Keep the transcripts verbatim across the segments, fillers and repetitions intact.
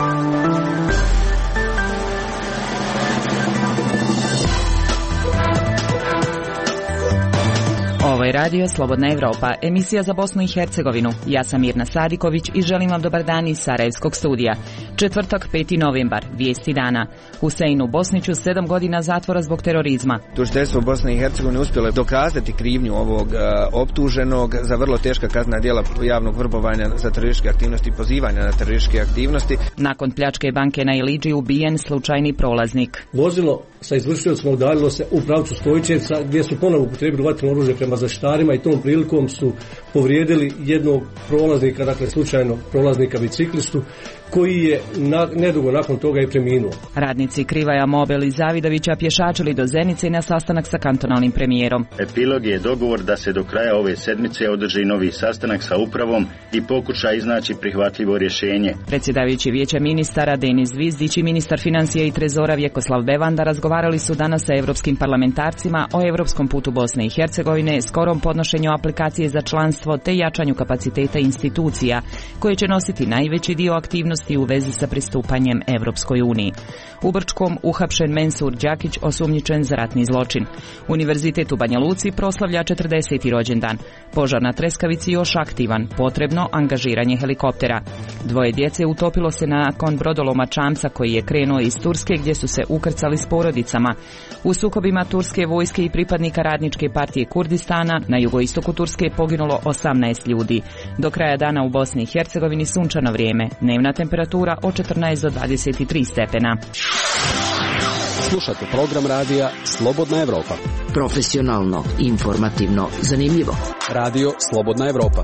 Ovo je radio Slobodna Evropa, emisija za Bosnu i Hercegovinu. Ja sam Mirna Sadiković i želim vam dobar dan iz Sarajevskog studija. Četvrtak, peti novembar, vijesti dana. Huseinu Bosniću sedam godina zatvora zbog terorizma. Tužiteljstvo Bosne i Hercegovine uspjelo je dokazati krivnju ovog uh, optuženog za vrlo teška kaznena djela javnog vrbovanja za terorističke aktivnosti i pozivanja na terorističke aktivnosti. Nakon pljačke banke na Ilidži ubijen slučajni prolaznik. Vozilo sa izvršiocima udaljilo se u pravcu Stojčevca gdje su ponovo upotrijebili vatreno oružje prema zaštitarima i tom prilikom su povrijedili jednog prolaznika, dakle slučajno prolaznika biciklistu, koji je na, nedugo nakon toga i preminuo. Radnici Krivaja, Mobel i Zavidovića pješačili do Zenice na sastanak sa kantonalnim premijerom. Epilog je dogovor da se do kraja ove sedmice održi novi sastanak sa upravom i pokuša iznaći prihvatljivo rješenje. Predsjedavajući vijeća ministara Denis Zvizdić i ministar financija i trezora Vjekoslav Bevanda razgovarali su danas sa europskim parlamentarcima o europskom putu Bosne i Hercegovine, skorom podnošenju aplikacije za članstvo te jačanju kapaciteta institucija koje će nositi najveći dio aktivnosti u vezi sa pristupanjem Evropskoj uniji. U Brčkom uhapšen Mensur Đakić, osumnjičen za ratni zločin. Univerzitet u Banja Luci proslavlja četrdeseti rođendan. Požar na Treskavici još aktivan, potrebno angažiranje helikoptera. Dvoje djece utopilo se nakon brodoloma čamca koji je krenuo iz Turske gdje su se ukrcali s porodicama. U sukobima turske vojske i pripadnika Radničke partije Kurdistana na jugoistoku Turske poginulo osamnaest ljudi. Do kraja dana u Bosni i Hercegovini sunčano vrijeme, dnevna temperatura od četrnaest do dvadeset tri stepena. Slušate program radija Slobodna Evropa. Profesionalno, informativno, zanimljivo. Radio Slobodna Evropa.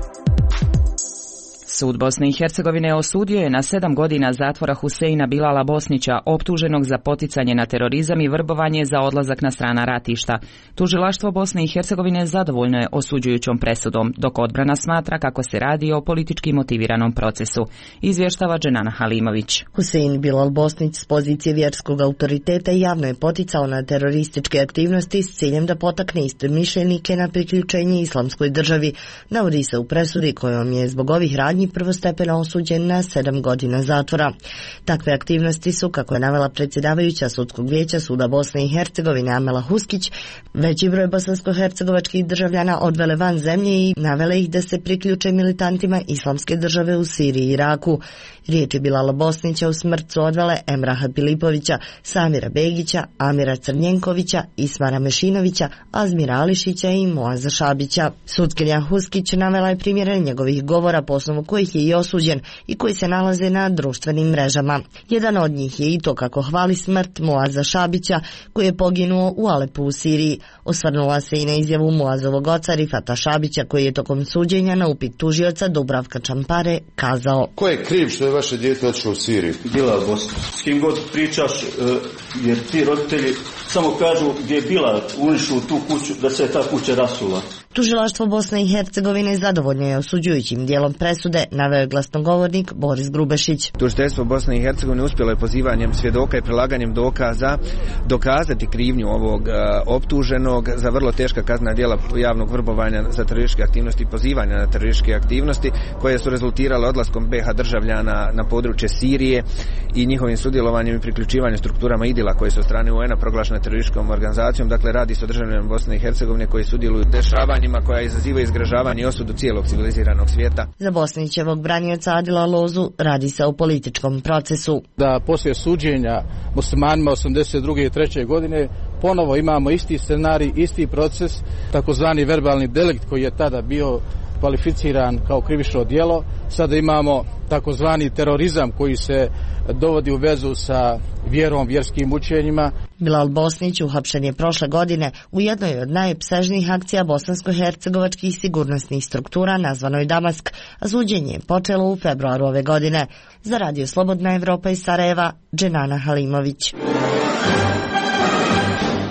Sud Bosne i Hercegovine osudio je na sedam godina zatvora Huseina Bilala Bosnića, optuženog za poticanje na terorizam i vrbovanje za odlazak na strana ratišta. Tužilaštvo Bosne i Hercegovine zadovoljno je osuđujućom presudom, dok odbrana smatra kako se radi o politički motiviranom procesu. Izvještava Dženana Halimović. Husein Bilal Bosnić s pozicije vjerskog autoriteta javno je poticao na terorističke aktivnosti s ciljem da potakne istomišljenike na priključenje islamskoj državi, navodi se u presudi kojom je zbog ovih radnji prvostepeno osuđen na sedam godina zatvora. Takve aktivnosti su, kako je navela predsjedavajuća sudskog vijeća Suda Bosne i Hercegovine Amela Huskić, veći broj bosansko-hercegovačkih državljana odvele van zemlje i navele ih da se priključe militantima islamske države u Siriji i Iraku. Riječi Bilala Bosnića u smrt su odvele Emraha Pilipovića, Samira Begića, Amira Crnjenkovića, Ismara Mešinovića, Azmira Ališića i Moaza Šabića. Sutkinja Huskić navela je primjere njegovih govora po osnovu kojih je i osuđen i koji se nalaze na društvenim mrežama. Jedan od njih je i to kako hvali smrt Moaza Šabića, koji je poginuo u Alepu u Siriji. Osvrnula se i na izjavu Moazovog oca Rifata Šabića, koji je tokom suđenja na upit tužioca Dubravka Čampare kazao: ko je kriv što je vaše dijete otišlo u Siriju? Bilal Bosnić. S kim god pričaš, jer ti roditelji samo kažu gdje je Bilal uništio tu kuću, da se ta kuća rasula. Tužilaštvo Bosne i Hercegovine zadovoljno je osuđujućim dijelom presude, naveo je glasnogovornik Boris Grubešić. Tužiteljstvo Bosne i Hercegovine uspjelo je pozivanjem svjedoka i prilaganjem dokaza dokazati krivnju ovog uh, optuženog za vrlo teška kaznena djela javnog vrbovanja za terorističke aktivnosti i pozivanja na terorističke aktivnosti koje su rezultirale odlaskom be ha državljana na područje Sirije i njihovim sudjelovanjem i priključivanjem strukturama Idila koje su od strane u en a proglašene terorističkom organizacijom. Dakle, radi se o državljanima Bosne i Hercegovine koji sudjeluju u dešavanjima koja izazivaju izgražavanje i osudu cijelog civiliziranog svijeta. Za Bosnićevog branioca Adila Lozu radi se o političkom procesu. Da poslije suđenja muslimanima osamdeset druge i treće godine ponovo imamo isti scenarij, isti proces, takozvani verbalni delikt koji je tada bio kvalificiran kao krivično djelo. Sada imamo takozvani terorizam koji se dovodi u vezu sa vjerom, vjerskim učenjima. Bilal Bosnić uhapšen je prošle godine u jednoj od najopsežnijih akcija bosansko-hercegovačkih sigurnosnih struktura nazvanoj Damask, a suđenje je počelo u februaru ove godine. Za Radio Slobodna Evropa iz Sarajeva, Dženana Halimović.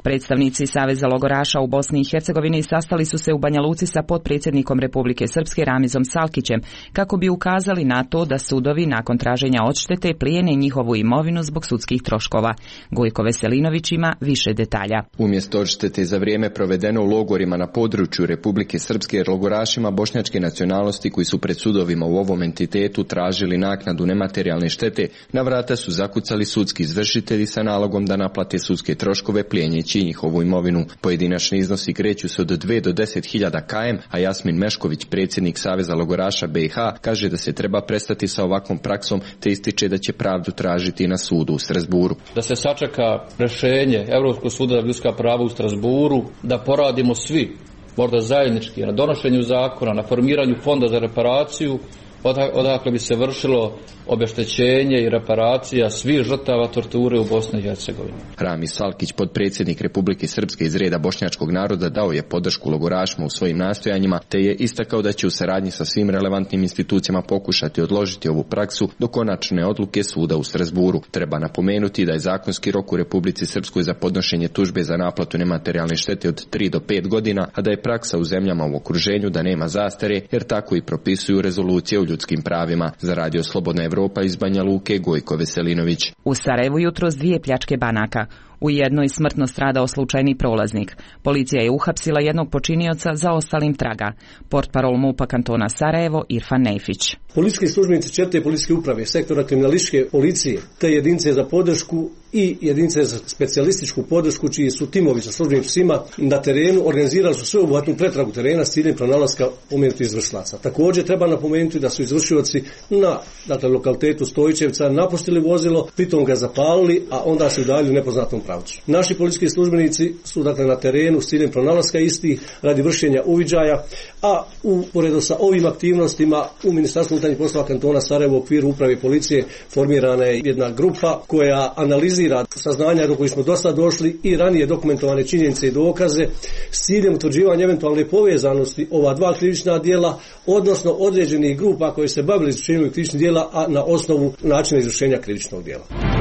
Predstavnici Saveza logoraša u Bosni i Hercegovini sastali su se u Banja Luci sa potpredsjednikom Republike Srpske Ramizom Salkićem kako bi ukazali na to da sudovi nakon traženja odštete plijene njihovu imovinu zbog sudskih troškova. Gojko Veselinović ima više detalja. Umjesto odštete za vrijeme provedeno u logorima na području Republike Srpske, logorašima bošnjačke nacionalnosti koji su pred sudovima u ovom entitetu tražili naknadu nematerijalne štete, na vrata su zakucali sudski izvršitelji sa nalogom da naplate sudske troškove plijenjeći njihovu imovinu. Pojedinačni iznosi kreću se od dve do deset hiljada km, a Jasmin Mešković, predsjednik Saveza logoraša B i H, kaže da se treba prestati sa ovakvom praksom te ističe da će pravdu tražiti na sudu u Strasburu. Da se sačeka rješenje Europskog suda za ljudska prava u Strasburu, da poradimo svi, možda zajednički, na donošenju zakona, na formiranju fonda za reparaciju, odakle bi se vršilo obeštećenje i reparacija svih žrtava torture u Bosni i Hercegovini. Ramiz Salkić, potpredsjednik Republike Srpske iz reda bošnjačkog naroda, dao je podršku logorašima u svojim nastojanjima, te je istakao da će u saradnji sa svim relevantnim institucijama pokušati odložiti ovu praksu do konačne odluke suda u Strasburu. Treba napomenuti da je zakonski rok u Republici Srpskoj za podnošenje tužbe za naplatu nematerijalne štete od tri do pet godina, a da je praksa u zemljama u okruženju da nema zastare, jer tako i propisuju rezolucije o ljudskim pravima. Za Radio Slobodna Evropa iz Banja Luke, Gojko Veselinović. U Sarajevu jutros dvije pljačke banaka. U jednoj smrtno stradao slučajni prolaznik. Policija je uhapsila jednog počinioca, za ostalim traga. Portparol MUP-a kantona Sarajevo Irfan Nejfić. Policijski službenici četvrte policijske uprave, sektora kriminalističke policije, te jedinice za podršku i jedinice za specijalističku podršku, čiji su timovi sa službenicima na terenu, organizirali su sveobuhvatnu pretragu terena s ciljem pronalaska pomenutih izvršilaca. Također treba napomenuti da su izvršioci na dakle, lokalitetu Stojićevca napustili vozilo, pritom ga zapalili, a onda se udaljili u nepoznatom pravcu. Naši policijski službenici su dakle na terenu s ciljem pronalaska istih radi vršenja uviđaja, a uporedo sa ovim aktivnostima u Ministarstvu unutarnjih poslova kantona Sarajevo u okviru uprave policije formirana je jedna grupa koja analizira saznanja do kojih smo dosta došli i ranije dokumentovane činjenice i dokaze s ciljem utvrđivanja eventualne povezanosti ova dva krivična djela, odnosno određenih grupa koje se bavili izvršenjem krivičnih djela, a na osnovu načina izvršenja krivičnog djela.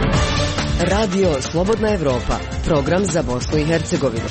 Radio Slobodna Evropa, program za Bosnu i Hercegovinu.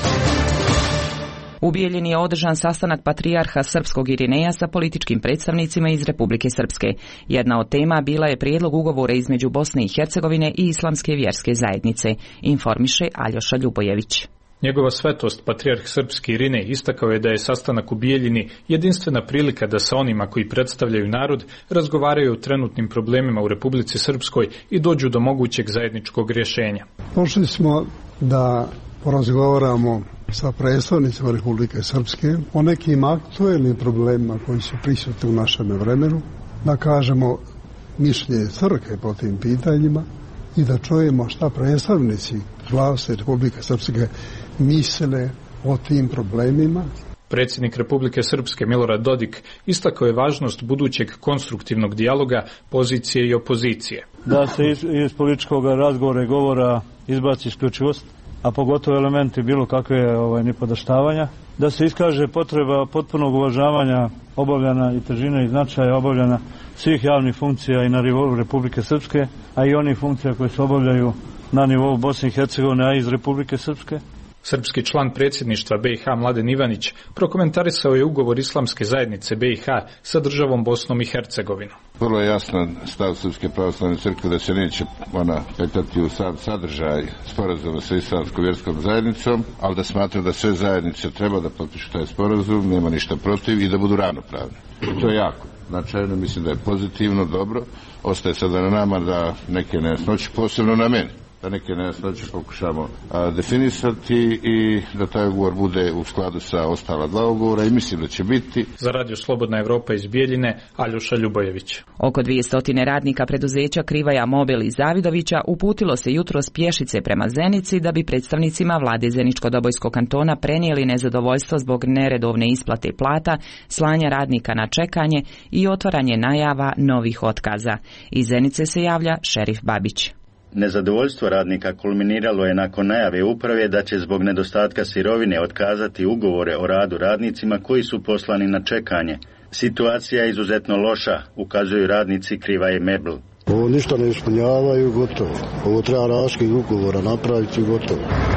U Bijeljini je održan sastanak patrijarha srpskog Irineja sa političkim predstavnicima iz Republike Srpske. Jedna od tema bila je prijedlog ugovora između Bosne i Hercegovine i Islamske vjerske zajednice, informiše Aljoša Ljubojević. Njegova svetost, patrijarh srpski Irinej, istakao je da je sastanak u Bijeljini jedinstvena prilika da sa onima koji predstavljaju narod razgovaraju o trenutnim problemima u Republici Srpskoj i dođu do mogućeg zajedničkog rješenja. Pošli smo da porazgovaramo sa predstavnicima Republike Srpske o nekim aktuelnim problemima koji su prisutni u našem vremenu, da kažemo mišljenje crkve po tim pitanjima i da čujemo šta predstavnici vlasti Republike Srpske misle o tim problemima. Predsjednik Republike Srpske Milorad Dodik istakao je važnost budućeg konstruktivnog dijaloga pozicije i opozicije. Da se iz, iz političkog razgovora i govora izbaci isključivost, a pogotovo elementi bilo kakve ovaj, nipodaštavanja, da se iskaže potreba potpunog uvažavanja obavljana i težine i značaja obavljana svih javnih funkcija i na nivou Republike Srpske, a i onih funkcija koje se obavljaju na nivou Bosne i Hercegovine, a iz Republike Srpske. Srpski član predsjedništva B i H Mladen Ivanić prokomentarisao je ugovor Islamske zajednice B i H sa državom Bosnom i Hercegovinom. Vrlo je jasan stav Srpske pravoslavne crkve da se neće ona petati u sad sadržaj sporazuma sa Islamskom vjerskom zajednicom, ali da smatra da sve zajednice treba da potpišu taj sporazum, nema ništa protiv i da budu ravnopravni. To je jako značajno, mislim da je pozitivno, dobro. Ostaje sada na nama da neke nejasnoće, posebno na meni, da neke nejasnoće pokušamo a, definisati i da taj ugovor bude u skladu sa ostala dva ugovora i mislim da će biti. Za Radio Slobodna Evropa iz Bijeljine, Aljoša Ljubojević. Oko dvjesto radnika preduzeća Krivaja Mobil i Zavidovića uputilo se jutros pješice prema Zenici da bi predstavnicima vlade Zeničko-Dobojskog kantona prenijeli nezadovoljstvo zbog neredovne isplate plata, slanja radnika na čekanje i otvaranje najava novih otkaza. Iz Zenice se javlja šerif Babić. Nezadovoljstvo radnika kulminiralo je nakon najave uprave da će zbog nedostatka sirovine otkazati ugovore o radu radnicima koji su poslani na čekanje. Situacija je izuzetno loša, ukazuju radnici Krivaje Mobil. Ovo ništa ne ispunjavaju, gotovo. Ovo treba raskid ugovora napraviti, gotovo.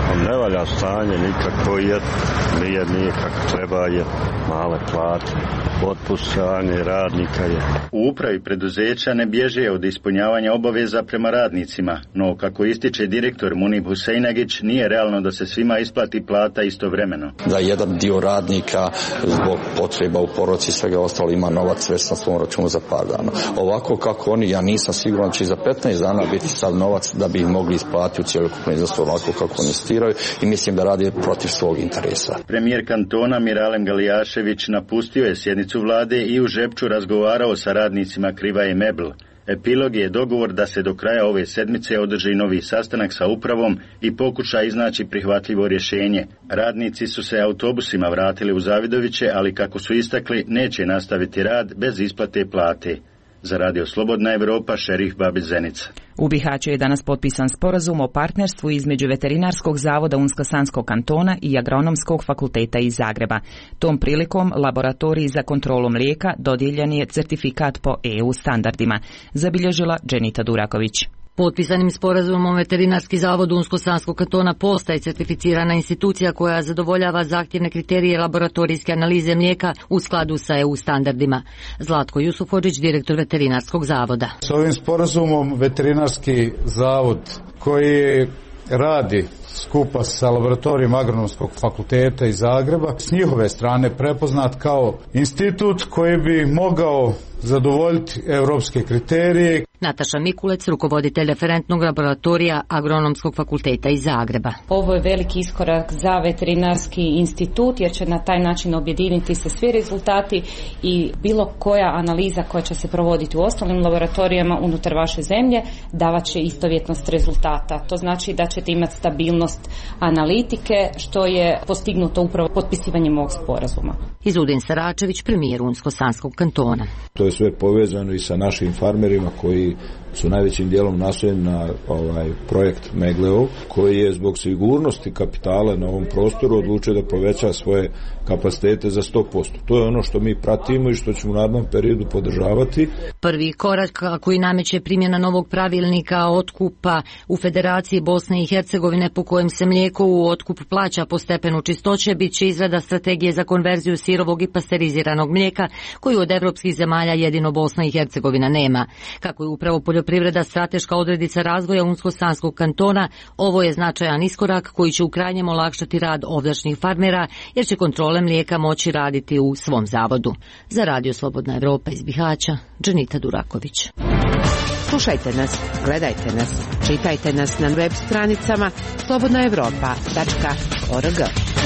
Ne valja stanje nikako je, nije, nije kako treba je, male plate, otpuštanje radnika je. U upravi preduzeća ne bježe od ispunjavanja obaveza prema radnicima, no kako ističe direktor Munib Huseinagić, nije realno da se svima isplati plata istovremeno. Da jedan dio radnika zbog potreba u porodici i svega ostalo ima novac već na svom računu za par dana. Ovako kako oni, ja nisam siguran će za petnaest dana biti sav novac da bi ih mogli isplatiti u cjelokupnom iznosu onako kako oni stiraju i mislim da radi protiv svog interesa. Premijer kantona Miralem Galijašević napustio je sjednicu vlade i u Žepču razgovarao sa radnicima Krivaje Mebl. Epilog je dogovor da se do kraja ove sedmice održi novi sastanak sa upravom i pokuša iznaći prihvatljivo rješenje. Radnici su se autobusima vratili u Zavidoviće, ali kako su istakli, neće nastaviti rad bez isplate plate. Za Radio Slobodna Evropa, Šerif Babić Zenica. U Bihaću je danas potpisan sporazum o partnerstvu između Veterinarskog zavoda Unsko-Sanskog kantona i Agronomskog fakulteta iz Zagreba. Tom prilikom laboratoriji za kontrolu mlijeka dodijeljen je certifikat po E U standardima, zabilježila Dženita Duraković. Potpisanim sporazumom Veterinarski zavod Unsko-Sanskog kantona postaje certificirana institucija koja zadovoljava zahtjevne kriterije laboratorijske analize mlijeka u skladu sa E U standardima. Zlatko Jusufović, direktor Veterinarskog zavoda. S ovim sporazumom Veterinarski zavod koji radi skupa sa laboratorijom Agronomskog fakulteta iz Zagreba s njihove strane prepoznat kao institut koji bi mogao zadovoljiti europske kriterije. Nataša Mikulec, rukovoditelj referentnog laboratorija Agronomskog fakulteta iz Zagreba. Ovo je veliki iskorak za veterinarski institut jer će na taj način objediniti se svi rezultati i bilo koja analiza koja će se provoditi u ostalim laboratorijama unutar vaše zemlje davat će istovjetnost rezultata. To znači da ćete imati stabilnost analitike, što je postignuto upravo potpisivanjem ovog sporazuma. Izudin Saračević, premijer Unsko-Sanskog kantona. To je sve povezano i sa našim farmerima koji su najvećim dijelom naslonjeni na ovaj projekt Megleo, koji je zbog sigurnosti kapitala na ovom prostoru odlučio da poveća svoje kapacitete za sto posto. To je ono što mi pratimo i što ćemo u narednom periodu podržavati. Prvi korak koji nameće primjena novog pravilnika otkupa u Federaciji Bosne i Hercegovine po kojem se mlijeko u otkup plaća po stepenu čistoće bit će izrada strategije za konverziju sirovog i pasteriziranog mlijeka koju od evropskih zemalja jedino Bosna i Hercegovina nema. Kako je upravo poljoprivreda strateška odrednica razvoja Unsko-Sanskog kantona, ovo je značajan iskorak koji će u krajnjem olakšati rad ovdašnjih farmera jer će kontrole mlijeka moći raditi u svom zavodu. Za Radio Slobodna Evropa iz Bihaća, Dženita Duraković. Slušajte nas, gledajte nas, čitajte nas na web stranicama slobodna evropa tačka org.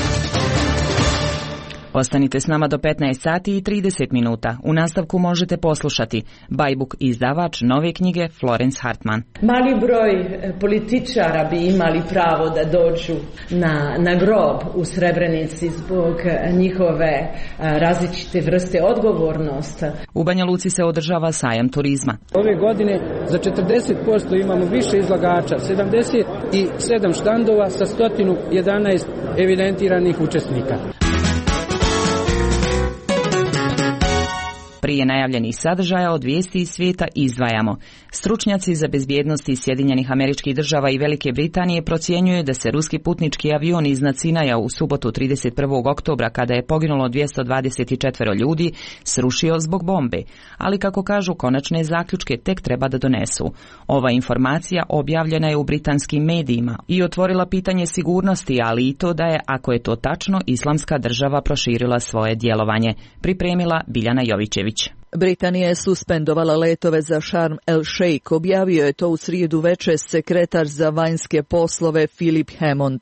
Ostanite s nama do petnaest sati i trideset minuta. U nastavku možete poslušati Bajbuk izdavač nove knjige Florence Hartman. Mali broj političara bi imali pravo da dođu na, na grob u Srebrenici zbog njihove različite vrste odgovornosti. U Banja Luci se održava sajam turizma. Ove godine za četrdeset posto imamo više izlagača, sedamdeset sedam štandova sa sto jedanaest evidentiranih učesnika. Prije najavljenih sadržaja od vijesti iz svijeta izdvajamo. Stručnjaci za bezbjednost iz Sjedinjenih Američkih Država i Velike Britanije procjenjuju da se ruski putnički avion iznad Sinaja u subotu trideset prvog oktobra, kada je poginulo dvjesto dvadeset četiri ljudi, srušio zbog bombe. Ali kako kažu, konačne zaključke tek treba da donesu. Ova informacija objavljena je u britanskim medijima i otvorila pitanje sigurnosti, ali i to da je, ako je to tačno, Islamska država proširila svoje djelovanje. Pripremila Biljana Jovićević. Britanija je suspendovala letove za Sharm el Sheikh, objavio je to u srijedu večer sekretar za vanjske poslove Philip Hammond.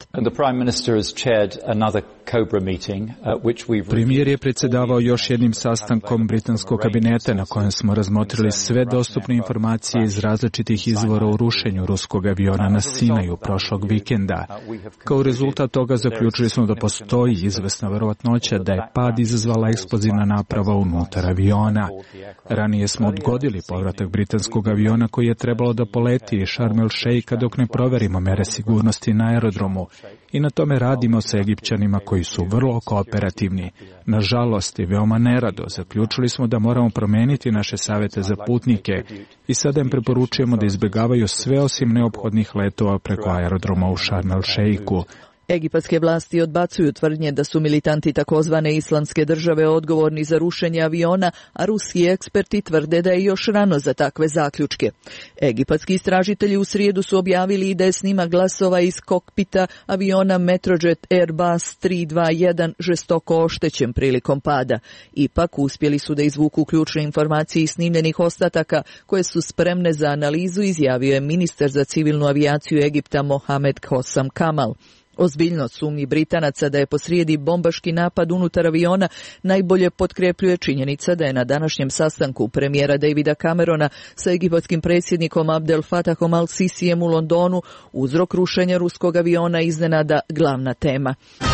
Premijer je predsjedavao još jednim sastankom britanskog kabineta na kojem smo razmotrili sve dostupne informacije iz različitih izvora o rušenju ruskog aviona na Sinaju prošlog vikenda. Kao rezultat toga zaključili smo da postoji izvesna verovatnoća da je pad izazvala eksplozivna naprava unutar aviona. Ranije smo odgodili povratak britanskog aviona koji je trebalo da poleti iz Sharm el Sheikha dok ne proverimo mere sigurnosti na aerodromu. I na tome radimo sa Egipćanima koji su vrlo kooperativni. Nažalost i veoma nerado zaključili smo da moramo promijeniti naše savjete za putnike i sada im preporučujemo da izbjegavaju sve osim neophodnih letova preko aerodroma u Sharm el Sheikhu. Egipatske vlasti odbacuju tvrdnje da su militanti takozvane islamske države odgovorni za rušenje aviona, a ruski eksperti tvrde da je još rano za takve zaključke. Egipatski istražitelji u srijedu su objavili i da je snimak glasova iz kokpita aviona Metrojet Airbus tri dva jedan žestoko oštećen prilikom pada. Ipak uspjeli su da izvuku ključne informacije iz snimljenih ostataka koje su spremne za analizu, izjavio je ministar za civilnu avijaciju Egipta Mohamed Hossam Kamal. Ozbiljnost sumnji Britanaca da je posrijedi bombaški napad unutar aviona najbolje potkrepljuje činjenica da je na današnjem sastanku premijera Davida Camerona sa egipatskim predsjednikom Abdel Fattahom al-Sisijem u Londonu uzrok rušenja ruskog aviona iznenada glavna tema.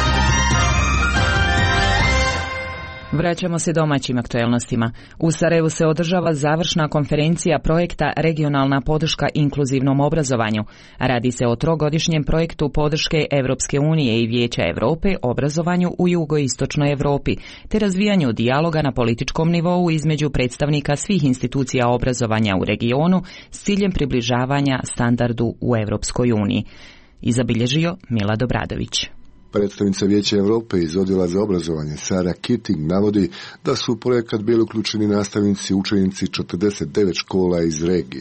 Vraćamo se domaćim aktuelnostima. U Sarajevu se održava završna konferencija projekta Regionalna podrška inkluzivnom obrazovanju. Radi se o trogodišnjem projektu podrške Europske unije i Vijeća Europe obrazovanju u jugoistočnoj Europi, te razvijanju dijaloga na političkom nivou između predstavnika svih institucija obrazovanja u regionu s ciljem približavanja standardu u Europskoj uniji. Izabilježio Milad Obradović. Predstavnica Vijeća Europe iz odjela za obrazovanje Sara Keating navodi da su u projekat bili uključeni nastavnici i učenici četrdeset devet škola iz regije.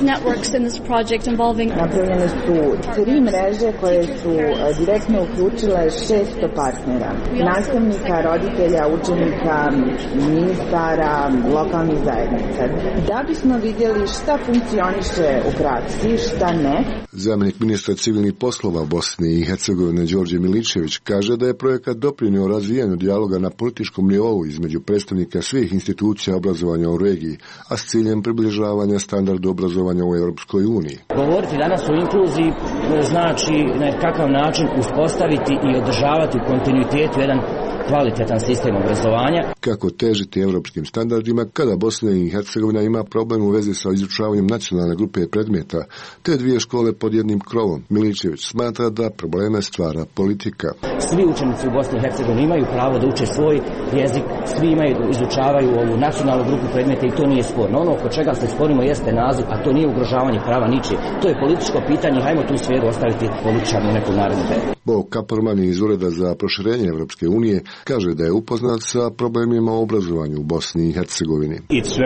Napravljene su tri mreže koje su direktno uključile šesto partnera. Nastavnika, roditelja, učenika, ministara, lokalnih zajednica. Da bismo vidjeli šta funkcioniše u praksi, šta ne. Zamjenik ministra civilnih poslova u Bosni i Hercegovine Đorđe Miličević kaže da je projekat doprinio razvijanju dijaloga na političkom nivou između predstavnika svih institucija obrazovanja u regiji, a s ciljem približavanja standardu obrazovanja u Europskoj uniji. Govoriti danas o inkluziji znači na kakav način uspostaviti i održavati u kontinuitetu jedan kvalitetan sistem obrazovanja. Kako težiti europskim standardima kada Bosna i Hercegovina ima problem u vezi sa izučavanjem nacionalne grupe predmeta, te dvije škole pod jednim krovom. Miličević smatra da probleme stvara politika. Svi učenici u Bosni i Hercegovini imaju pravo da uče svoj jezik, svi imaju, izučavaju ovu nacionalnu grupu predmeta i to nije sporno. Ono oko čega se sporimo jeste naziv, a to nije ugrožavanje prava ničije. To je političko pitanje, hajmo tu sferu ostaviti političarnu neku narednu temu. Bo Kaperman iz Ureda za proširenje Europske unije kaže da je upoznat sa problemima u obrazovanju u Bosni i Hercegovini.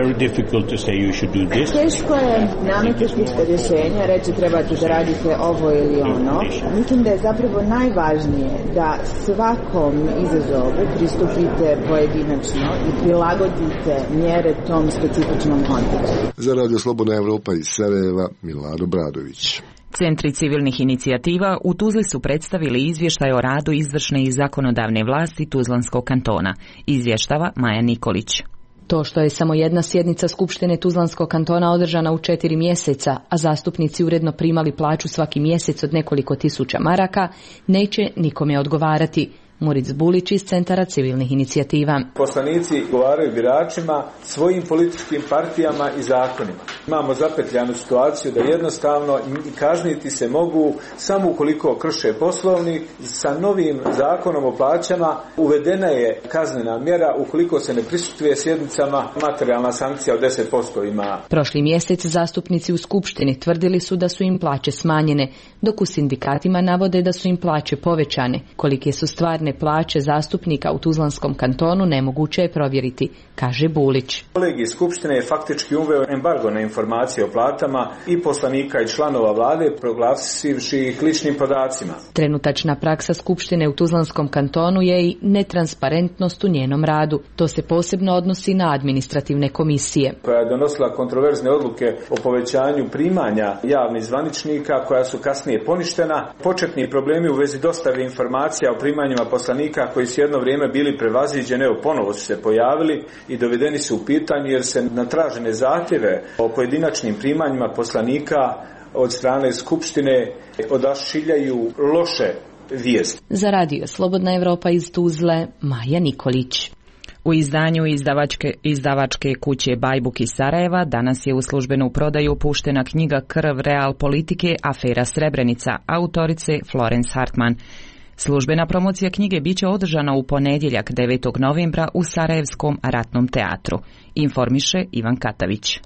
Teško je nametiti rješenja, reći trebate da radite ovo ili ono. Mislim da je zapravo najvažnije da svakom izazovu pristupite pojedinačno i prilagodite mjere tom specifičnom kontekstu. Za Radio Slobodna Evropa iz Sarajeva, Milad Obradović. Centri civilnih inicijativa u Tuzli su predstavili izvještaj o radu izvršne i zakonodavne vlasti Tuzlanskog kantona. Izvještava Maja Nikolić. To što je samo jedna sjednica Skupštine Tuzlanskog kantona održana u četiri mjeseca, a zastupnici uredno primali plaću svaki mjesec od nekoliko tisuća maraka, neće nikome odgovarati. Muric Bulić iz Centara civilnih inicijativa. Poslanici govaraju biračima, svojim političkim partijama i zakonima. Imamo zapetljanu situaciju da jednostavno kazniti se mogu samo ukoliko krše poslovnik. Sa novim zakonom o plaćama uvedena je kaznena mjera ukoliko se ne prisustvuje sjednicama, materijalna sankcija od deset posto ima. Prošli mjesec zastupnici u Skupštini tvrdili su da su im plaće smanjene, dok u sindikatima navode da su im plaće povećane. Kolike su stvarne plaće zastupnika u Tuzlanskom kantonu nemoguće je provjeriti, kaže Bulić. Kolegij Skupštine je faktički uveo embargo na informacije o platama i poslanika i članova vlade, proglasivši ih ličnim podacima. Trenutačna praksa Skupštine u Tuzlanskom kantonu je i netransparentnost u njenom radu. To se posebno odnosi na administrativne komisije. Koja je donosila kontroverzne odluke o povećanju primanja javnih zvaničnika, koja su kasnije poništena. Početni problemi u vezi dostave informacija o primanjima poslanika koji su jedno vrijeme bili prevaziđeni, evo ponovo su se pojavili i dovedeni su u pitanju jer se na tražene zahtjeve o pojedinačnim primanjima poslanika od strane Skupštine odašiljaju loše vijesti. Za Radio Slobodna Evropa iz Tuzle, Maja Nikolić. U izdanju izdavačke, izdavačke kuće Bajbuk iz Sarajeva danas je u službenu prodaju puštena knjiga Krv real politike, afera Srebrenica, autorice Florence Hartman. Službena promocija knjige biće održana u ponedjeljak devetog novembra u Sarajevskom ratnom teatru. Informiše Ivan Katavić.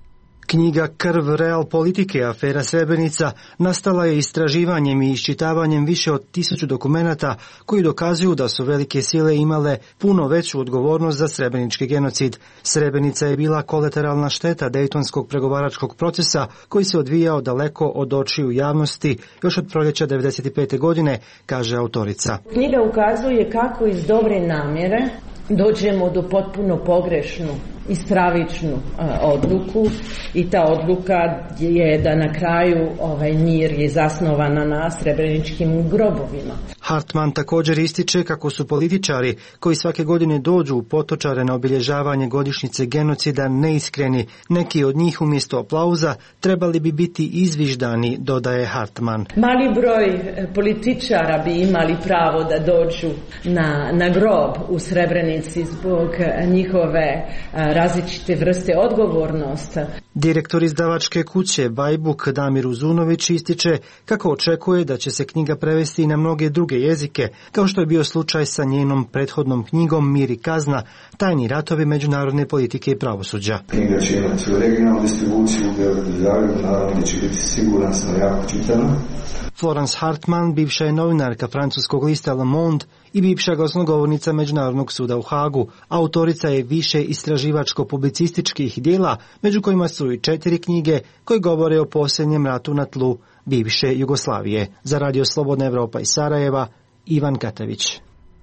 Knjiga Krv real politike, afera Srebrenica, nastala je istraživanjem i iščitavanjem više od tisuću dokumenata koji dokazuju da su velike sile imale puno veću odgovornost za srebrenički genocid. Srebrenica je bila kolateralna šteta Dejtonskog pregovaračkog procesa koji se odvijao daleko od očiju javnosti još od proljeća devedeset pete. godine, kaže autorica. Knjiga ukazuje kako iz dobre namjere dođemo do potpuno pogrešnu i stravičnu a, odluku i ta odluka je da na kraju ovaj mir je zasnovana na srebreničkim grobovima. Hartman također ističe kako su političari koji svake godine dođu u Potočare na obilježavanje godišnjice genocida neiskreni. Neki od njih umjesto aplauza trebali bi biti izviždani, dodaje Hartman. Mali broj političara bi imali pravo da dođu na, na grob u Srebrenici zbog njihove različite vrste odgovornosti. Direktor izdavačke kuće Bajbuk Damir Uzunović ističe kako očekuje da će se knjiga prevesti i na mnoge druge jezike, kao što je bio slučaj sa njenom prethodnom knjigom Mir i kazna, tajni ratovi međunarodne politike i pravosuđa. Knjiga će imati originalnu distribuciju u Beogradu i Zagrebu, naravno da će biti siguran sam jako čitana. Florence Hartman, bivša je novinarka francuskog lista Le Monde i bivša glasnogovornica Međunarodnog suda u Hagu. Autorica je više istraživačko-publicističkih dijela, među kojima su i četiri knjige koje govore o posljednjem ratu na tlu bivše Jugoslavije. Za Radio Slobodna Evropa iz Sarajeva, Ivan Katavić.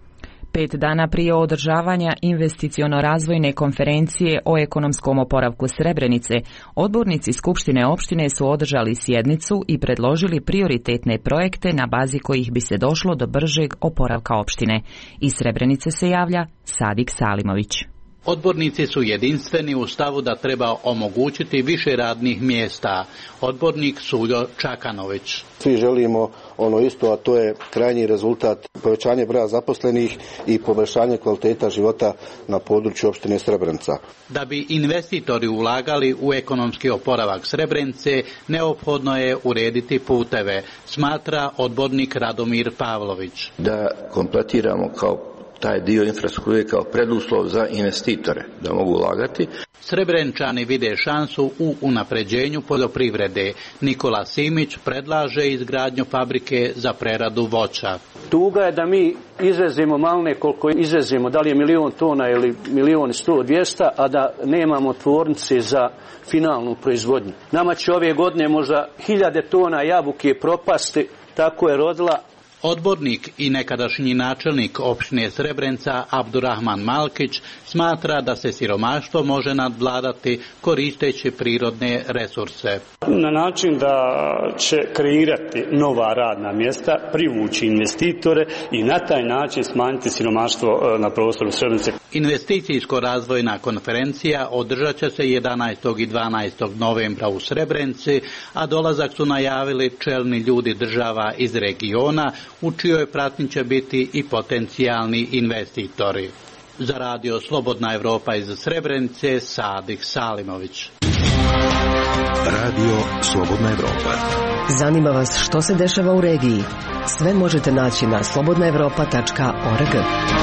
Pet dana prije održavanja investiciono-razvojne konferencije o ekonomskom oporavku Srebrenice, odbornici Skupštine opštine su održali sjednicu i predložili prioritetne projekte na bazi kojih bi se došlo do bržeg oporavka opštine. Iz Srebrenice se javlja Sadik Salimović. Odbornici su jedinstveni u stavu da treba omogućiti više radnih mjesta. Odbornik Suljo Čakanović. Svi želimo ono isto, a to je krajnji rezultat povećanje broja zaposlenih i poboljšanje kvaliteta života na području opštine Srebrenica. Da bi investitori ulagali u ekonomski oporavak Srebrenice, neophodno je urediti puteve, smatra odbornik Radomir Pavlović. Da kompletiramo kao taj dio infrastrukture kao preduslov za investitore da mogu ulagati. Srebrenčani vide šansu u unapređenju poljoprivrede. Nikola Simić predlaže izgradnju fabrike za preradu voća. Tuga je da mi izvezimo malne koliko izvezimo, da li je milion tona ili milion sto, dvjesto, a da nemamo tvornice za finalnu proizvodnju. Nama će ove godine možda hiljade tona jabuke propasti, tako je rodila. Odbornik i nekadašnji načelnik opštine Srebrenica Abdurrahman Malkić smatra da se siromaštvo može nadvladati koristeći prirodne resurse. Na način da će kreirati nova radna mjesta, privući investitore i na taj način smanjiti siromaštvo na prostoru Srebrenice. Investicijsko-razvojna konferencija održat će se jedanaestog i dvanaestog novembra u Srebrenici, a dolazak su najavili čelni ljudi država iz regiona, u čijoj pratnji će biti i potencijalni investitori. Za Radio Slobodna Evropa iz Srebrenice, Sadik Salimović. Radio Slobodna Evropa. Zanima vas što se dešava u regiji? Sve možete naći na slobodna evropa tačka org.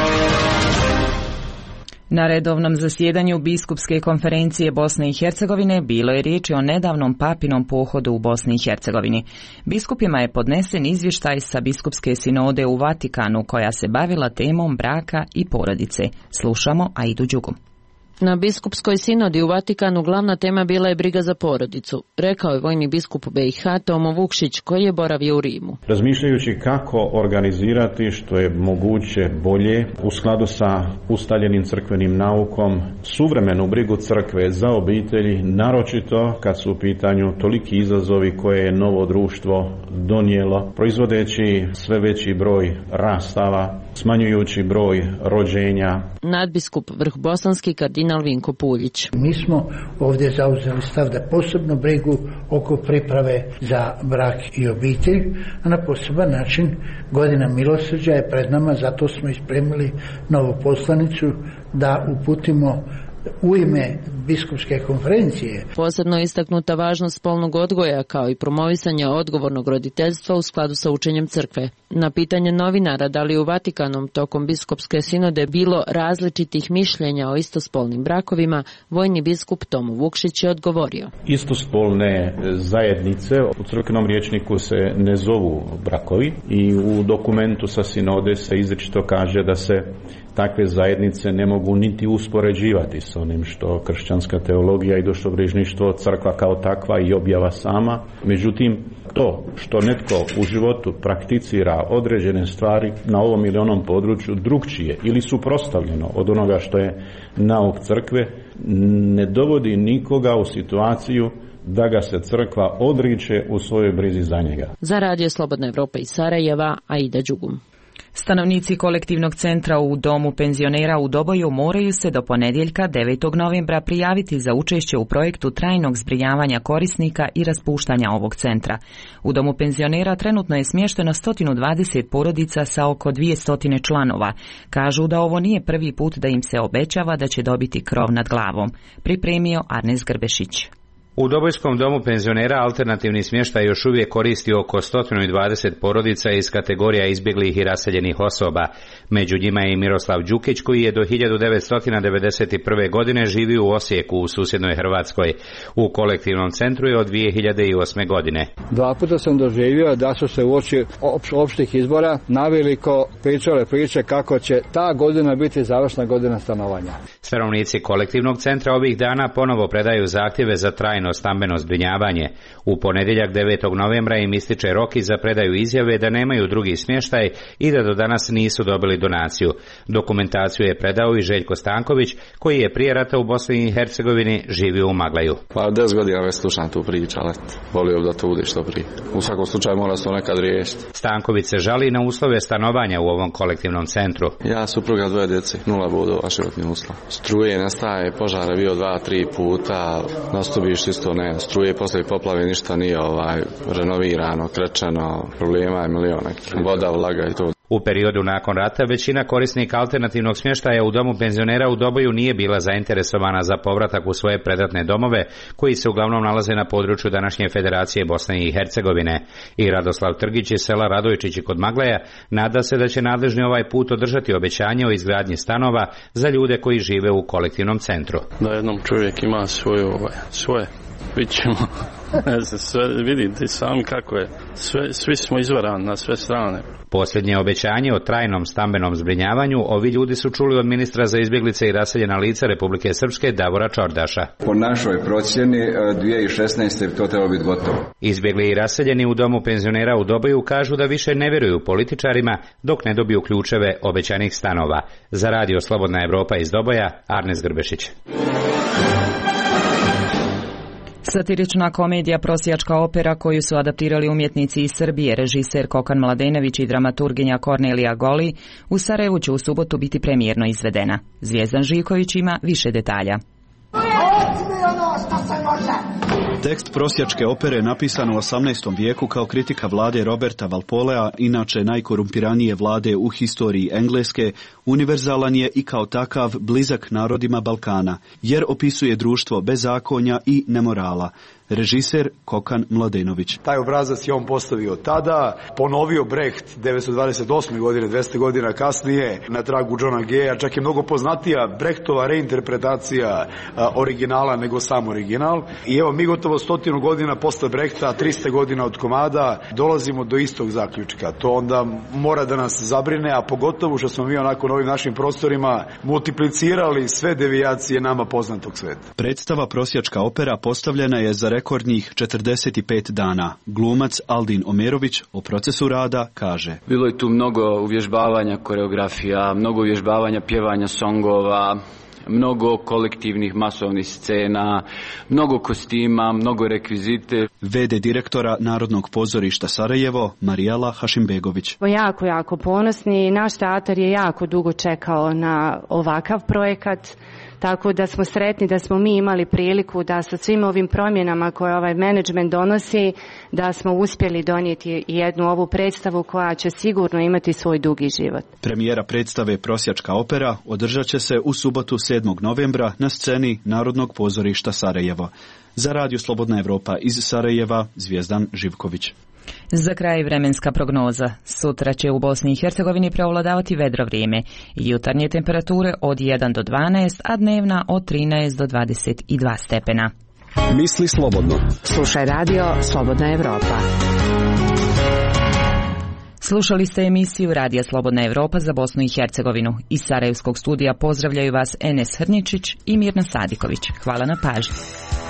Na redovnom zasjedanju Biskupske konferencije Bosne i Hercegovine bilo je riječi o nedavnom papinom pohodu u Bosni i Hercegovini. Biskupima je podnesen izvještaj sa Biskupske sinode u Vatikanu koja se bavila temom braka i porodice. Slušamo Aidu Đugum. Na biskupskoj sinodi u Vatikanu glavna tema bila je briga za porodicu, rekao je vojni biskup B i H Tomo Vukšić koji je boravio u Rimu. Razmišljajući kako organizirati što je moguće bolje u skladu sa ustaljenim crkvenim naukom, suvremenu brigu crkve za obitelji, naročito kad su u pitanju toliki izazovi koje je novo društvo donijelo, proizvodeći sve veći broj rastava, smanjujući broj rođenja. Nadbiskup vrhbosanski kardinal Vinko Puljić. Mi smo ovdje zauzeli stav da posebno brigu oko priprave za brak i obitelj, a na poseban način godina milosrđa je pred nama, zato smo ispremili novu poslanicu da uputimo u ime biskupske konferencije. Posebno je istaknuta važnost spolnog odgoja kao i promovisanja odgovornog roditeljstva u skladu sa učenjem crkve. Na pitanje novinara da li u Vatikanom tokom biskupske sinode bilo različitih mišljenja o istospolnim brakovima, vojni biskup Tomo Vukšić je odgovorio. Istospolne zajednice u crkvenom rječniku se ne zovu brakovi i u dokumentu sa sinode se izričito kaže da se takve zajednice ne mogu niti uspoređivati s onim što kršćanska teologija i dušobrižništvo, crkva kao takva i objava sama. Međutim, to što netko u životu prakticira određene stvari na ovom ili onom području drugčije ili suprotstavljeno od onoga što je nauk crkve, ne dovodi nikoga u situaciju da ga se crkva odriče u svojoj brizi za njega. Za Radio Slobodna Evropa iz Sarajeva, Aida Đugum. Stanovnici kolektivnog centra u Domu penzionera u Doboju moraju se do ponedjeljka devetog novembra prijaviti za učešće u projektu trajnog zbrinjavanja korisnika i raspuštanja ovog centra. U Domu penzionera trenutno je smješteno sto dvadeset porodica sa oko dvjesto članova. Kažu da ovo nije prvi put da im se obećava da će dobiti krov nad glavom. Pripremio Arnes Grbešić. U Dobojskom domu penzionera alternativni smještaj još uvijek koristi oko sto dvadeset porodica iz kategorija izbjeglih i raseljenih osoba. Među njima je i Miroslav Đukić koji je do hiljadu devetsto devedeset prve. godine živio u Osijeku u susjednoj Hrvatskoj. U kolektivnom centru je od dvije hiljade osme. godine. Dva puta sam doživio da su se uoči opštih izbora naveliko pričale priče kako će ta godina biti završna godina stanovanja. Stanovnici kolektivnog centra ovih dana ponovo predaju zahtjeve za trajno stambeno zbrinjavanje. U ponedjeljak devetog novembra im ističe rok za predaju izjave da nemaju drugi smještaj i da do danas nisu dobili donaciju. Dokumentaciju je predao i Željko Stanković koji je prije rata u Bosni i Hercegovini živio u Maglaju. Pa deset godina već slušam tu priču, ali volio bi da to bude što prije. U svakom slučaju mora se to nekad riješiti. Stanković se žali na uslove stanovanja u ovom kolektivnom centru. Ja, supruga, dvoje djece, nula bodova životnih uslova. Struje nestaje, požare bio dva, tri puta, nastupiš isto ne, struje poslije poplave ništa nije ovaj renovirano, krečeno, problema je miliona, voda, vlaga i to. U periodu nakon rata većina korisnika alternativnog smještaja u domu penzionera u Doboju nije bila zainteresovana za povratak u svoje predratne domove koji se uglavnom nalaze na području današnje Federacije Bosne i Hercegovine. I Radoslav Trgić iz sela Radojčići kod Magleja nada se da će nadležni ovaj put održati obećanje o izgradnji stanova za ljude koji žive u kolektivnom centru. Da jednom čovjek ima svoje, ovaj, svoje. Vidimo, sve, vidite sami kako je, sve, svi smo izvarani na sve strane. Posljednje obećanje o trajnom stambenom zbrinjavanju ovi ljudi su čuli od ministra za izbjeglice i raseljena lica Republike Srpske Davora Čordaša. Po našoj procjeni dvije tisuće šesnaeste. to treba biti gotovo. Izbjegli i raseljeni u domu penzionera u Doboju kažu da više ne vjeruju političarima dok ne dobiju ključeve obećanih stanova. Za Radio Slobodna Evropa iz Doboja, Arnes Grbešić. Satirična komedija Prosjačka opera koju su adaptirali umjetnici iz Srbije, režiser Kokan Mladenović i dramaturginja Kornelija Goli, u Sarajevu će u subotu biti premijerno izvedena. Zvijezdan Živković ima više detalja. Tekst Prosjačke opere napisan u osamnaestom vijeku kao kritika vlade Roberta Walpolea, inače najkorumpiranije vlade u historiji Engleske, univerzalan je i kao takav blizak narodima Balkana, jer opisuje društvo bezakonja i nemorala. Režiser Kokan Mladenović. Taj obrazac je on postavio tada, ponovio Brecht devetsto dvadeset osme. godine, dvesta godina kasnije, na tragu Johna Geja, čak je mnogo poznatija Brechtova reinterpretacija a, originala nego sam original. I evo mi gotovo stotinu godina posle Brechta, trista godina od komada, dolazimo do istog zaključka. To onda mora da nas zabrine, a pogotovo što smo mi onako na ovim našim prostorima multiplicirali sve devijacije nama poznatog sveta. Predstava Prosjačka opera postavljena je za rekordnih četrdeset pet dana. Glumac Aldin Omerović o procesu rada kaže: Bilo je tu mnogo uvježbavanja koreografija, mnogo uvježbavanja pjevanja songova, mnogo kolektivnih masovnih scena, mnogo kostima, mnogo rekvizite. V D direktora Narodnog pozorišta Sarajevo, Marijela Hašimbegović. Jako, jako ponosni. Naš teatar je jako dugo čekao na ovakav projekat. tako da smo sretni da smo mi imali priliku da sa svim ovim promjenama koje ovaj menadžment donosi, da smo uspjeli donijeti jednu ovu predstavu koja će sigurno imati svoj dugi život. Premijera predstave Prosjačka opera održat će se u subotu sedmog novembra na sceni Narodnog pozorišta Sarajevo. Za Radio Slobodna Evropa iz Sarajeva, Zvijezdan Živković. Za kraj vremenska prognoza. Sutra će u Bosni i Hercegovini preovladavati vedro vrijeme. Jutarnje temperature od jedan do dvanaest, a dnevna od trinaest do dvadeset dva stepena. Misli slobodno. Slušaj Radio Slobodna Evropa. Slušali ste emisiju Radija Slobodna Evropa za Bosnu i Hercegovinu. Iz Sarajevskog studija pozdravljaju vas Enes Hrničić i Mirna Sadiković. Hvala na pažnji.